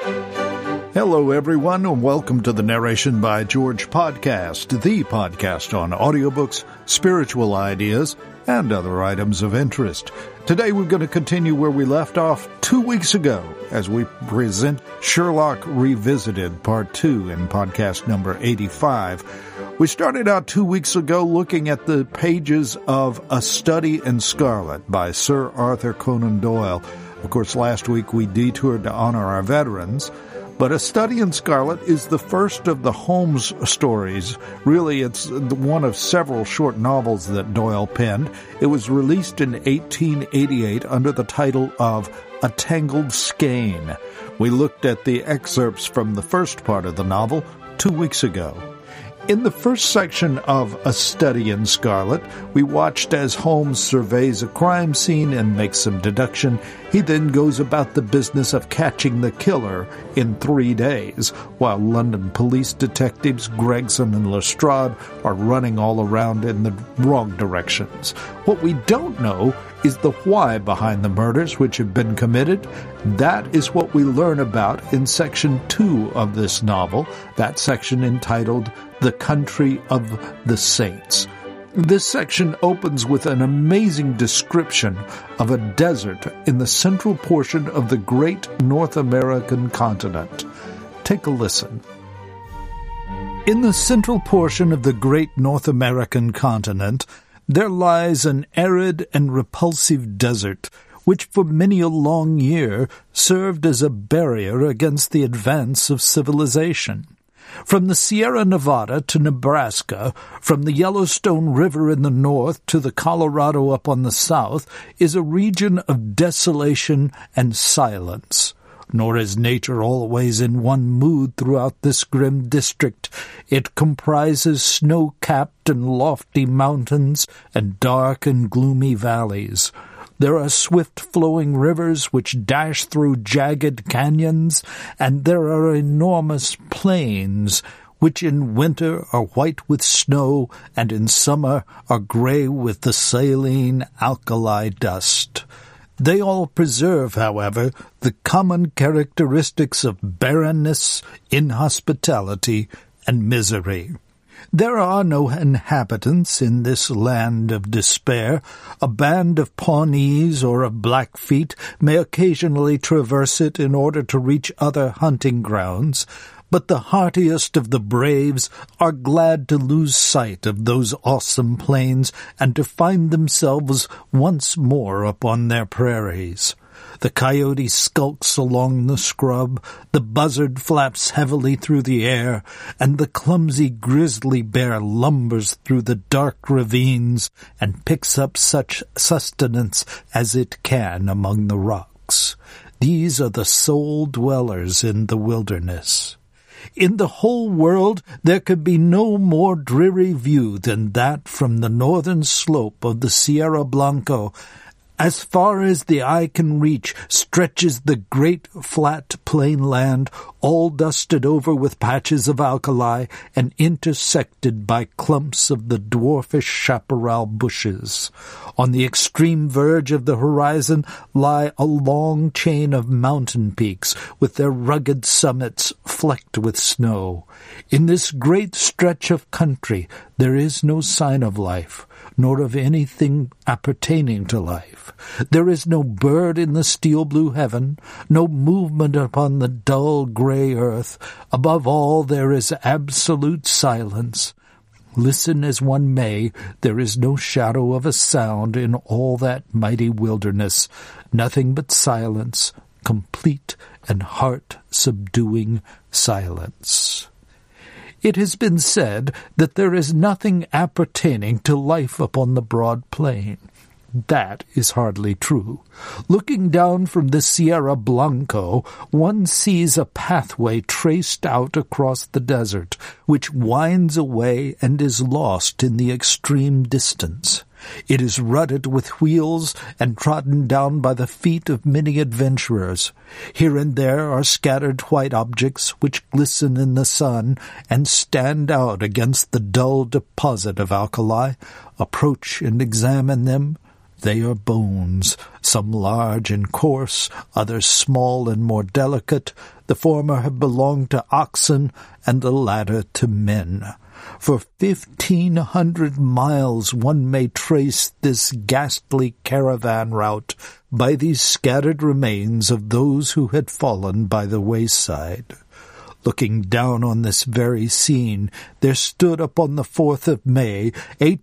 Hello, everyone, and welcome to the Narration by George podcast, the podcast on audiobooks, spiritual ideas, and other items of interest. Today we're going to continue where we left off 2 weeks ago as we present Sherlock Revisited, Part 2 in podcast number 85. We started out 2 weeks ago looking at the pages of A Study in Scarlet by Sir Arthur Conan Doyle. Of course, last week we detoured to honor our veterans. But A Study in Scarlet is the first of the Holmes stories. Really, it's one of several short novels that Doyle penned. It was released in 1888 under the title of A Tangled Skein. We looked at the excerpts from the first part of the novel 2 weeks ago. In the first section of A Study in Scarlet, we watched as Holmes surveys a crime scene and makes some deduction. He then goes about the business of catching the killer in 3 days, while London police detectives Gregson and Lestrade are running all around in the wrong directions. What we don't know is the why behind the murders which have been committed. That is what we learn about in Section 2 of this novel, that section entitled The Country of the Saints. This section opens with an amazing description of a desert in the central portion of the great North American continent. Take a listen. In the central portion of the great North American continent, there lies an arid and repulsive desert, which for many a long year served as a barrier against the advance of civilization. From the Sierra Nevada to Nebraska, from the Yellowstone River in the north to the Colorado up on the south, is a region of desolation and silence. Nor is nature always in one mood throughout this grim district. It comprises snow-capped and lofty mountains and dark and gloomy valleys. There are swift-flowing rivers which dash through jagged canyons, and there are enormous plains which in winter are white with snow and in summer are gray with the saline alkali dust. They all preserve, however, the common characteristics of barrenness, inhospitality, and misery. There are no inhabitants in this land of despair. A band of Pawnees or of Blackfeet may occasionally traverse it in order to reach other hunting grounds, but the heartiest of the braves are glad to lose sight of those awesome plains and to find themselves once more upon their prairies. The coyote skulks along the scrub, the buzzard flaps heavily through the air, and the clumsy grizzly bear lumbers through the dark ravines and picks up such sustenance as it can among the rocks. These are the sole dwellers in the wilderness. In the whole world there could be no more dreary view than that from the northern slope of the Sierra Blanco. As far as the eye can reach stretches the great flat plain land, all dusted over with patches of alkali and intersected by clumps of the dwarfish chaparral bushes. On the extreme verge of the horizon lie a long chain of mountain peaks with their rugged summits flecked with snow. In this great stretch of country there is no sign of life, nor of anything appertaining to life. There is no bird in the steel-blue heaven, no movement upon the dull grey earth. Above all, there is absolute silence. Listen as one may, there is no shadow of a sound in all that mighty wilderness, nothing but silence, complete and heart-subduing silence. It has been said that there is nothing appertaining to life upon the broad plain. That is hardly true. Looking down from the Sierra Blanco, one sees a pathway traced out across the desert, which winds away and is lost in the extreme distance. It is rutted with wheels and trodden down by the feet of many adventurers. Here and there are scattered white objects which glisten in the sun and stand out against the dull deposit of alkali. Approach and examine them, They are bones, some large and coarse, others small and more delicate. The former have belonged to oxen, and the latter to men. For 1,500 miles one may trace this ghastly caravan route by these scattered remains of those who had fallen by the wayside. Looking down on this very scene, there stood upon the 4th of May,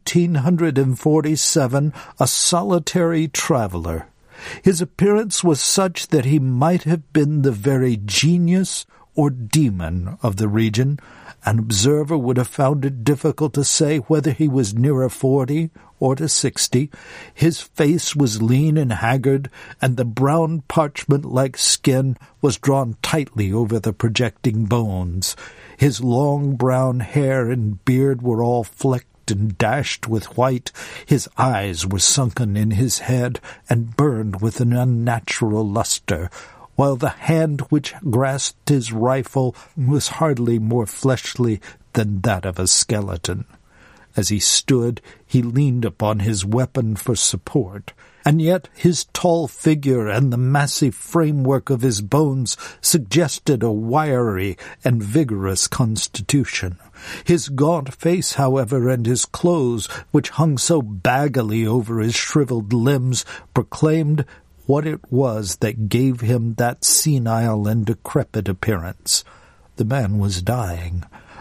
1847, a solitary traveller. His appearance was such that he might have been the very genius or demon of the region. An observer would have found it difficult to say whether he was nearer 40 or to 60. His face was lean and haggard, and the brown parchment-like skin was drawn tightly over the projecting bones. His long brown hair and beard were all flecked and dashed with white. His eyes were sunken in his head and burned with an unnatural lustre, while the hand which grasped his rifle was hardly more fleshly than that of a skeleton. As he stood, he leaned upon his weapon for support, and yet his tall figure and the massive framework of his bones suggested a wiry and vigorous constitution. His gaunt face, however, and his clothes, which hung so baggily over his shriveled limbs, proclaimed what it was that gave him that senile and decrepit appearance. The man was dying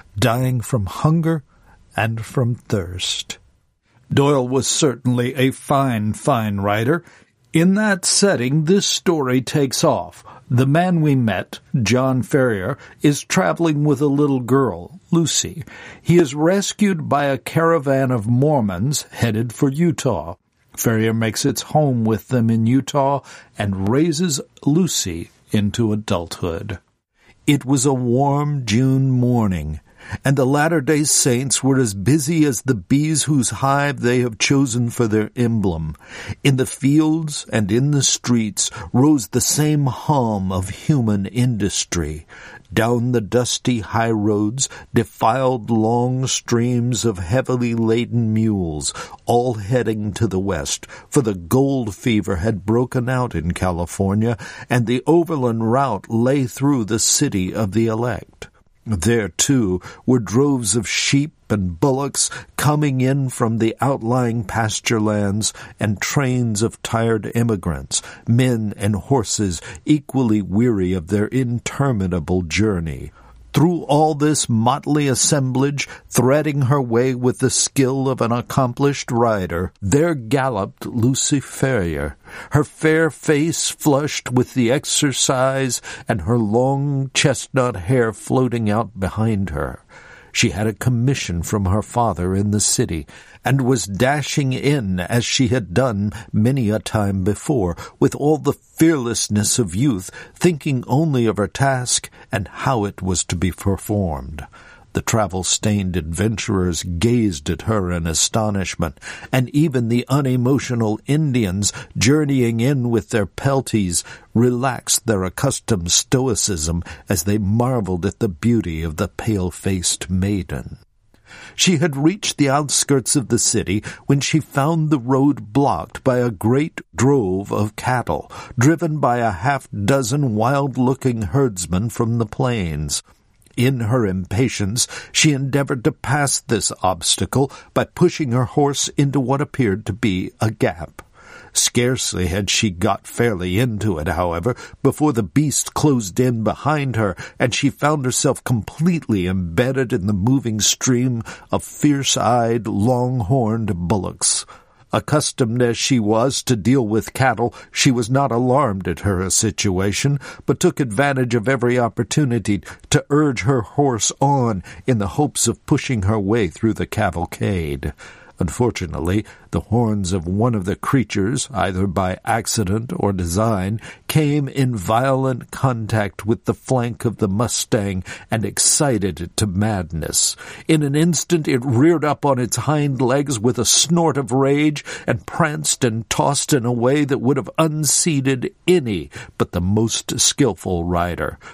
from hunger and from thirst. Doyle was certainly a fine writer. In that setting, this story takes off. The man we met, John Ferrier, is traveling with a little girl, Lucy. He is rescued by a caravan of Mormons headed for Utah. Ferrier makes its home with them in Utah and raises Lucy into adulthood. It was a warm June morning, and the Latter-day Saints were as busy as the bees whose hive they have chosen for their emblem. In the fields and in the streets rose the same hum of human industry. Down the dusty high roads defiled long streams of heavily laden mules, all heading to the west, for the gold fever had broken out in California, and the overland route lay through the city of the elect. There, too, were droves of sheep and bullocks coming in from the outlying pasture lands, and trains of tired immigrants, men and horses equally weary of their interminable journey. Through all this motley assemblage, threading her way with the skill of an accomplished rider, there galloped Lucy Ferrier, her fair face flushed with the exercise and her long chestnut hair floating out behind her. She had a commission from her father in the city, and was dashing in, as she had done many a time before, with all the fearlessness of youth, thinking only of her task and how it was to be performed. The travel-stained adventurers gazed at her in astonishment, and even the unemotional Indians, journeying in with their pelties, relaxed their accustomed stoicism as they marveled at the beauty of the pale-faced maiden. She had reached the outskirts of the city when she found the road blocked by a great drove of cattle, driven by a half-dozen wild-looking herdsmen from the plains. In her impatience, she endeavored to pass this obstacle by pushing her horse into what appeared to be a gap. Scarcely had she got fairly into it, however, before the beast closed in behind her, and she found herself completely embedded in the moving stream of fierce-eyed, long-horned bullocks. Accustomed as she was to deal with cattle, she was not alarmed at her situation, but took advantage of every opportunity to urge her horse on in the hopes of pushing her way through the cavalcade. Unfortunately, the horns of one of the creatures, either by accident or design, came in violent contact with the flank of the mustang and excited it to madness. In an instant it reared up on its hind legs with a snort of rage and pranced and tossed in a way that would have unseated any but the most skillful rider.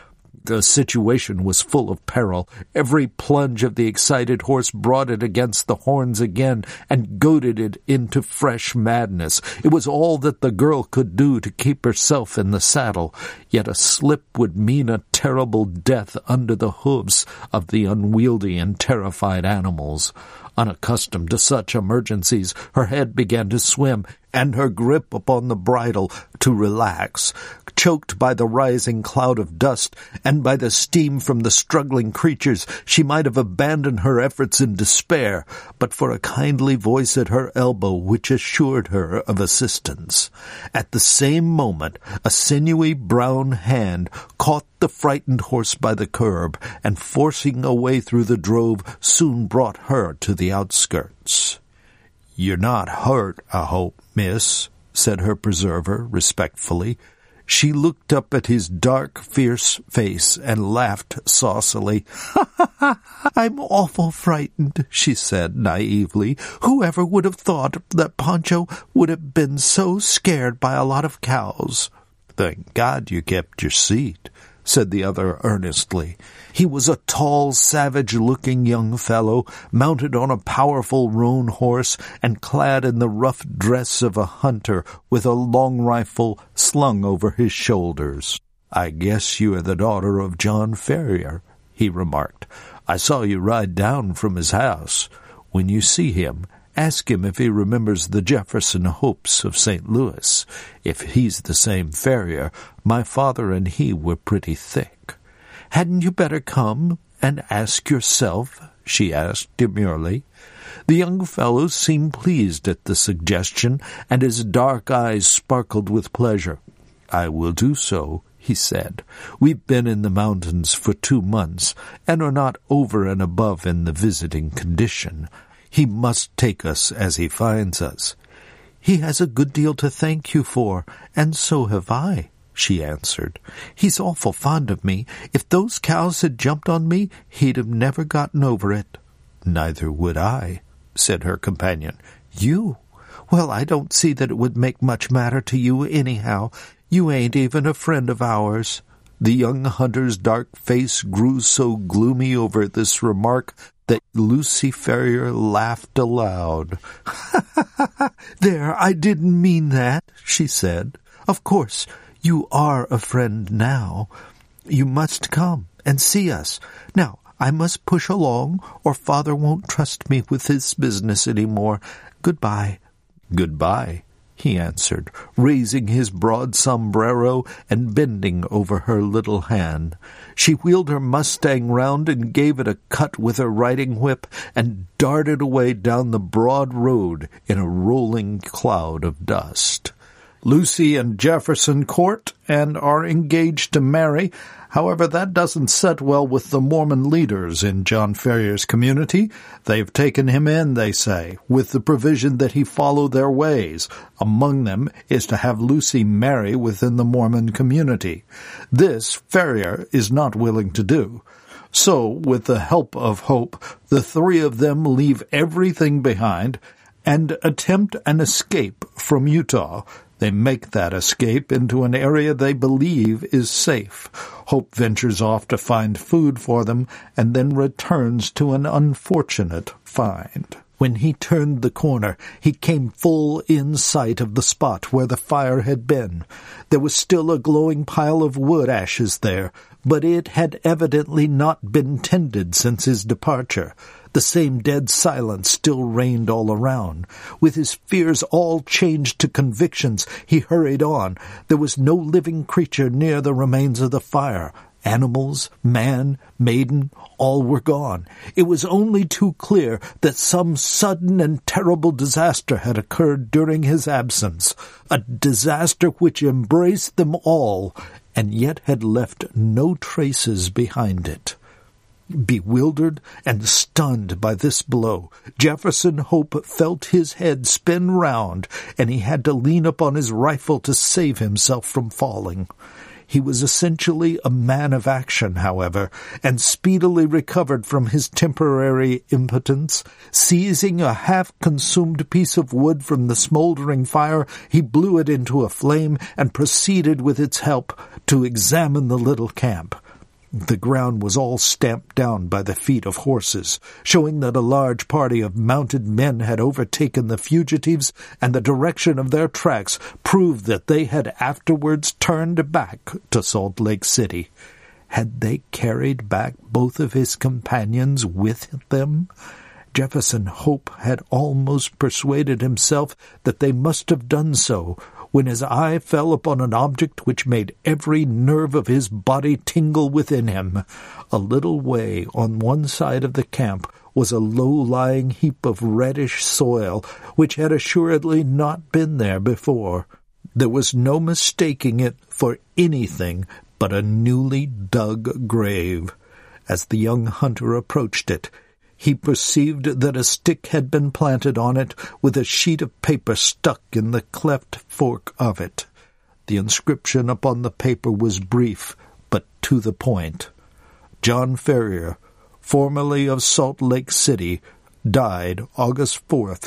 The situation was full of peril. Every plunge of the excited horse brought it against the horns again and goaded it into fresh madness. It was all that the girl could do to keep herself in the saddle, yet a slip would mean a terrible death under the hoofs of the unwieldy and terrified animals. Unaccustomed to such emergencies, her head began to swim, and her grip upon the bridle to relax. Choked by the rising cloud of dust and by the steam from the struggling creatures, she might have abandoned her efforts in despair, but for a kindly voice at her elbow which assured her of assistance. At the same moment, a sinewy brown hand caught the frightened horse by the curb, and forcing a way through the drove, soon brought her to the outskirts. "You're not hurt, I hope, miss," said her preserver respectfully. She looked up at his dark, fierce face and laughed saucily. "I'm awful frightened," she said naively. "Whoever would have thought that Pancho would have been so scared by a lot of cows?" "Thank God you kept your seat," said the other earnestly. He was a tall, savage-looking young fellow, mounted on a powerful roan horse and clad in the rough dress of a hunter, with a long rifle slung over his shoulders. "I guess you are the daughter of John Ferrier," he remarked. "I saw you ride down from his house. When you see him, ask him if he remembers the Jefferson Hopes of St. Louis. If he's the same Ferrier, my father and he were pretty thick." "Hadn't you better come and ask yourself?" she asked demurely. The young fellow seemed pleased at the suggestion, and his dark eyes sparkled with pleasure. "I will do so," he said. "We've been in the mountains for 2 months, and are not over and above in the visiting condition. He must take us as he finds us." "He has a good deal to thank you for, and so have I," she answered. "He's awful fond of me. If those cows had jumped on me, he'd have never gotten over it." "Neither would I," said her companion. "You? Well, I don't see that it would make much matter to you anyhow. You ain't even a friend of ours." The young hunter's dark face grew so gloomy over this remark that Lucy Ferrier laughed aloud. "There, I didn't mean that," she said. "Of course, you are a friend now. You must come and see us. Now, I must push along, or Father won't trust me with his business any more. Goodbye." "Goodbye," he answered, raising his broad sombrero and bending over her little hand. She wheeled her Mustang round and gave it a cut with her riding whip and darted away down the broad road in a rolling cloud of dust. Lucy and Jefferson court and are engaged to marry. However, that doesn't set well with the Mormon leaders in John Ferrier's community. They've taken him in, they say, with the provision that he follow their ways. Among them is to have Lucy marry within the Mormon community. This Ferrier is not willing to do. So, with the help of Hope, the 3 of them leave everything behind and attempt an escape from Utah. They make that escape into an area they believe is safe. Hope ventures off to find food for them and then returns to an unfortunate find. When he turned the corner, he came full in sight of the spot where the fire had been. There was still a glowing pile of wood ashes there, but it had evidently not been tended since his departure. The same dead silence still reigned all around. With his fears all changed to convictions, he hurried on. There was no living creature near the remains of the fire. Animals, man, maiden, all were gone. It was only too clear that some sudden and terrible disaster had occurred during his absence, a disaster which embraced them all, and yet had left no traces behind it. Bewildered and stunned by this blow, Jefferson Hope felt his head spin round, and he had to lean upon his rifle to save himself from falling. He was essentially a man of action, however, and speedily recovered from his temporary impotence. Seizing a half-consumed piece of wood from the smoldering fire, he blew it into a flame and proceeded with its help to examine the little camp. The ground was all stamped down by the feet of horses, showing that a large party of mounted men had overtaken the fugitives, and the direction of their tracks proved that they had afterwards turned back to Salt Lake City. Had they carried back both of his companions with them? Jefferson Hope had almost persuaded himself that they must have done so, when his eye fell upon an object which made every nerve of his body tingle within him. A little way on one side of the camp was a low-lying heap of reddish soil, which had assuredly not been there before. There was no mistaking it for anything but a newly dug grave. As the young hunter approached it, he perceived that a stick had been planted on it, with a sheet of paper stuck in the cleft fork of it. The inscription upon the paper was brief, but to the point. John Ferrier, formerly of Salt Lake City, died August 4th,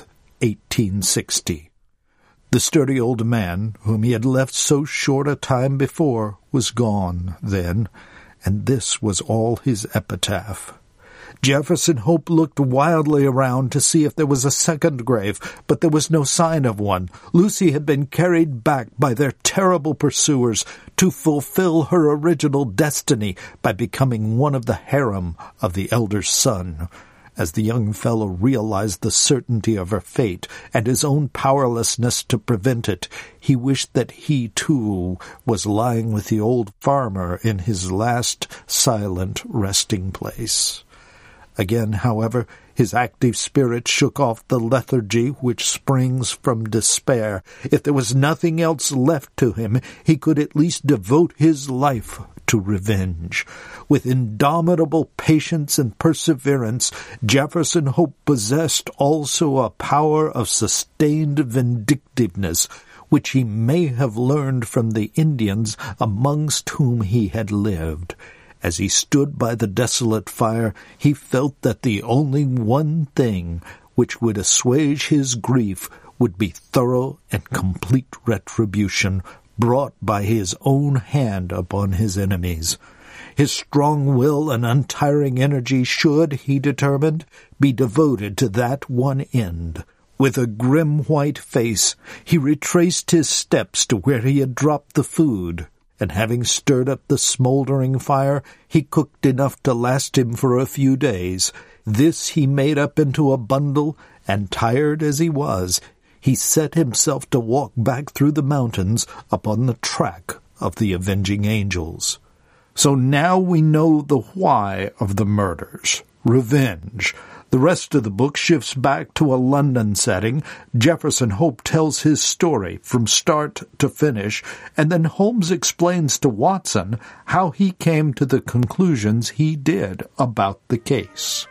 1860. The sturdy old man, whom he had left so short a time before, was gone then, and this was all his epitaph. Jefferson Hope looked wildly around to see if there was a second grave, but there was no sign of one. Lucy had been carried back by their terrible pursuers to fulfill her original destiny by becoming one of the harem of the elder son. As the young fellow realized the certainty of her fate and his own powerlessness to prevent it, he wished that he, too, was lying with the old farmer in his last silent resting place. Again, however, his active spirit shook off the lethargy which springs from despair. If there was nothing else left to him, he could at least devote his life to revenge. With indomitable patience and perseverance, Jefferson Hope possessed also a power of sustained vindictiveness, which he may have learned from the Indians amongst whom he had lived. As he stood by the desolate fire, he felt that the only one thing which would assuage his grief would be thorough and complete retribution brought by his own hand upon his enemies. His strong will and untiring energy should, he determined, be devoted to that one end. With a grim white face, he retraced his steps to where he had dropped the food, and having stirred up the smouldering fire, he cooked enough to last him for a few days. This he made up into a bundle, and tired as he was, he set himself to walk back through the mountains upon the track of the avenging angels. So now we know the why of the murders. Revenge. The rest of the book shifts back to a London setting. Jefferson Hope tells his story from start to finish, and then Holmes explains to Watson how he came to the conclusions he did about the case.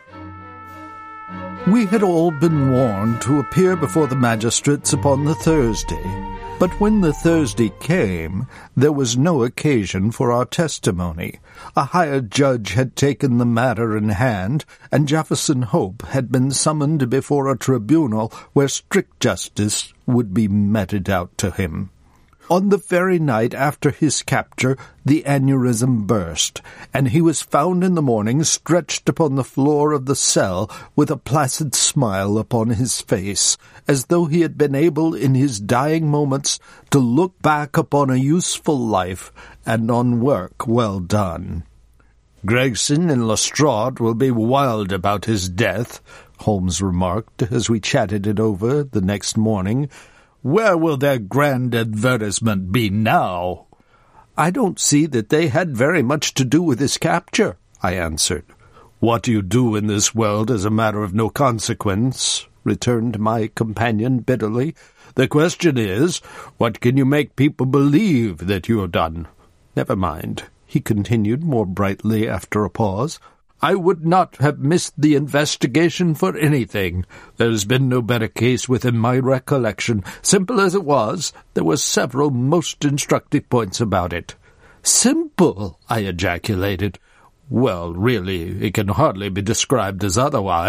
We had all been warned to appear before the magistrates upon the Thursday, but when the Thursday came, there was no occasion for our testimony. A hired judge had taken the matter in hand, and Jefferson Hope had been summoned before a tribunal where strict justice would be meted out to him. On the very night after his capture, the aneurysm burst, and he was found in the morning stretched upon the floor of the cell with a placid smile upon his face, as though he had been able in his dying moments to look back upon a useful life and on work well done. "Gregson and Lestrade will be wild about his death," Holmes remarked as we chatted it over the next morning. "Where will their grand advertisement be now?" "I don't see that they had very much to do with his capture," I answered. "What you do in this world is a matter of no consequence," returned my companion bitterly. "The question is, what can you make people believe that you have done? Never mind," he continued more brightly after a pause. "I would not have missed the investigation for anything. There has been no better case within my recollection. Simple as it was, there were several most instructive points about it." "Simple!" I ejaculated. "Well, really, it can hardly be described as otherwise,"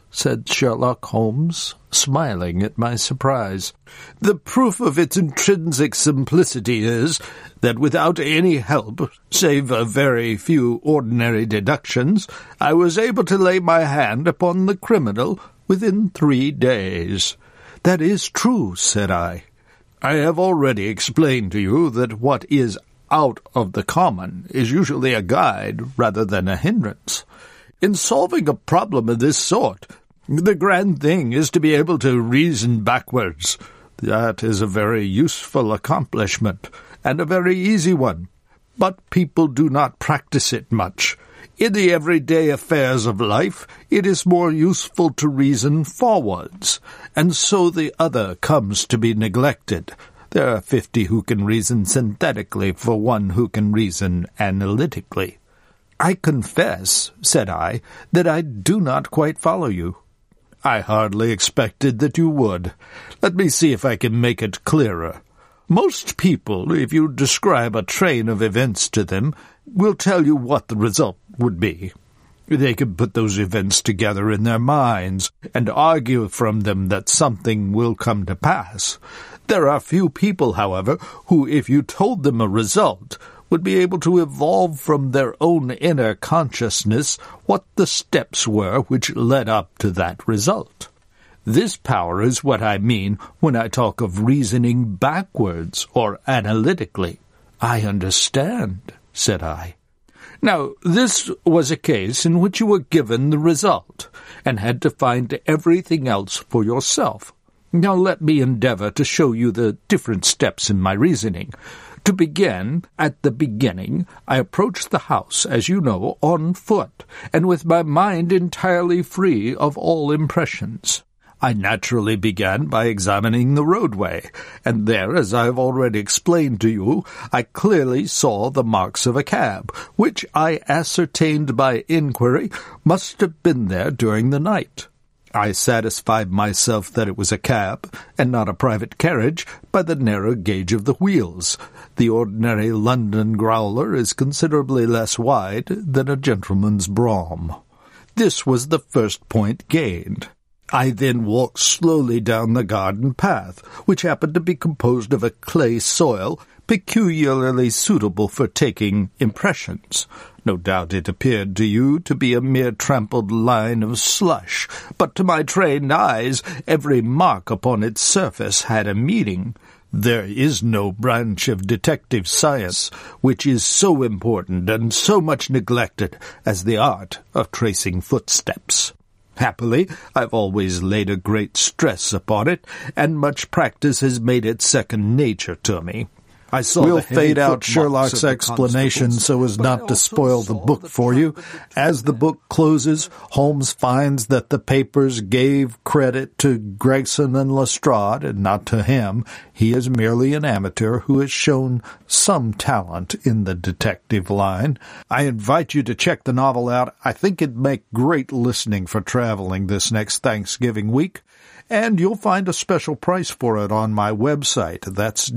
said Sherlock Holmes, smiling at my surprise. "The proof of its intrinsic simplicity is that without any help, save a very few ordinary deductions, I was able to lay my hand upon the criminal within 3 days." "That is true," said I. "I have already explained to you that what is out of the common is usually a guide rather than a hindrance. In solving a problem of this sort, the grand thing is to be able to reason backwards. That is a very useful accomplishment, and a very easy one. But people do not practice it much. In the everyday affairs of life, it is more useful to reason forwards, and so the other comes to be neglected. There are 50 who can reason synthetically for one who can reason analytically." "I confess," said I, "that I do not quite follow you." "I hardly expected that you would. Let me see if I can make it clearer. Most people, if you describe a train of events to them, will tell you what the result would be. They can put those events together in their minds and argue from them that something will come to pass. There are few people, however, who, if you told them a result, would be able to evolve from their own inner consciousness what the steps were which led up to that result. This power is what I mean when I talk of reasoning backwards or analytically." "I understand," said I. "Now, this was a case in which you were given the result, and had to find everything else for yourself. Now let me endeavor to show you the different steps in my reasoning. To begin, at the beginning, I approached the house, as you know, on foot, and with my mind entirely free of all impressions. I naturally began by examining the roadway, and there, as I have already explained to you, I clearly saw the marks of a cab, which I ascertained by inquiry must have been there during the night. I satisfied myself that it was a cab, and not a private carriage, by the narrow gauge of the wheels. The ordinary London growler is considerably less wide than a gentleman's brougham. This was the first point gained. I then walked slowly down the garden path, which happened to be composed of a clay soil peculiarly suitable for taking impressions. No doubt it appeared to you to be a mere trampled line of slush, but to my trained eyes every mark upon its surface had a meaning. There is no branch of detective science which is so important and so much neglected as the art of tracing footsteps. Happily, I've always laid a great stress upon it, and much practice has made it second nature to me. We'll fade out Sherlock's explanation so as not to spoil the book for you. As the book closes, Holmes finds that the papers gave credit to Gregson and Lestrade, and not to him. He is merely an amateur who has shown some talent in the detective line. I invite you to check the novel out. I think it'd make great listening for traveling this next Thanksgiving week. And you'll find a special price for it on my website. That's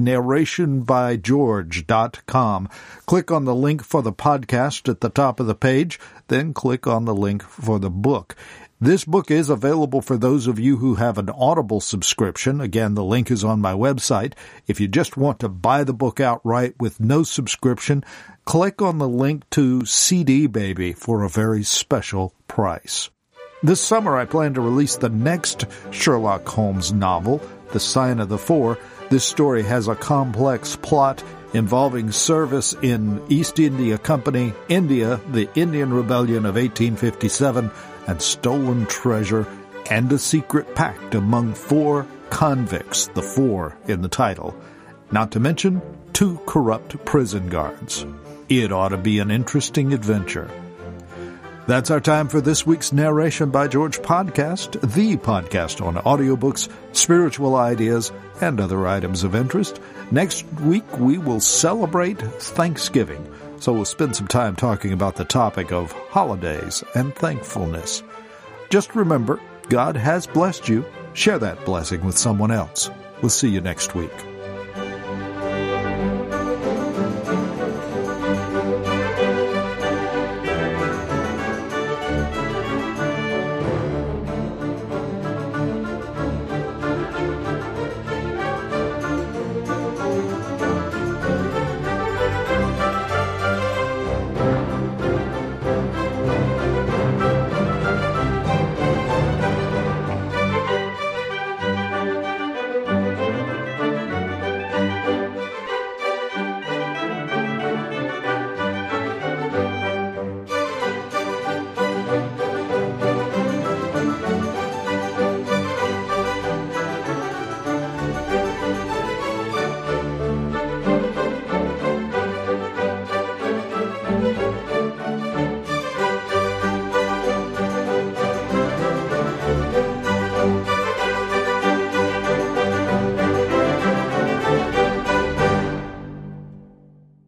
narrationbygeorge.com. Click on the link for the podcast at the top of the page, then click on the link for the book. This book is available for those of you who have an Audible subscription. Again, the link is on my website. If you just want to buy the book outright with no subscription, click on the link to CD Baby for a very special price. This summer, I plan to release the next Sherlock Holmes novel, The Sign of the Four. This story has a complex plot involving service in East India Company, India, the Indian Rebellion of 1857, and stolen treasure, and a secret pact among 4 convicts, the 4 in the title, not to mention 2 corrupt prison guards. It ought to be an interesting adventure. That's our time for this week's Narration by George podcast, the podcast on audiobooks, spiritual ideas, and other items of interest. Next week, we will celebrate Thanksgiving, so we'll spend some time talking about the topic of holidays and thankfulness. Just remember, God has blessed you. Share that blessing with someone else. We'll see you next week.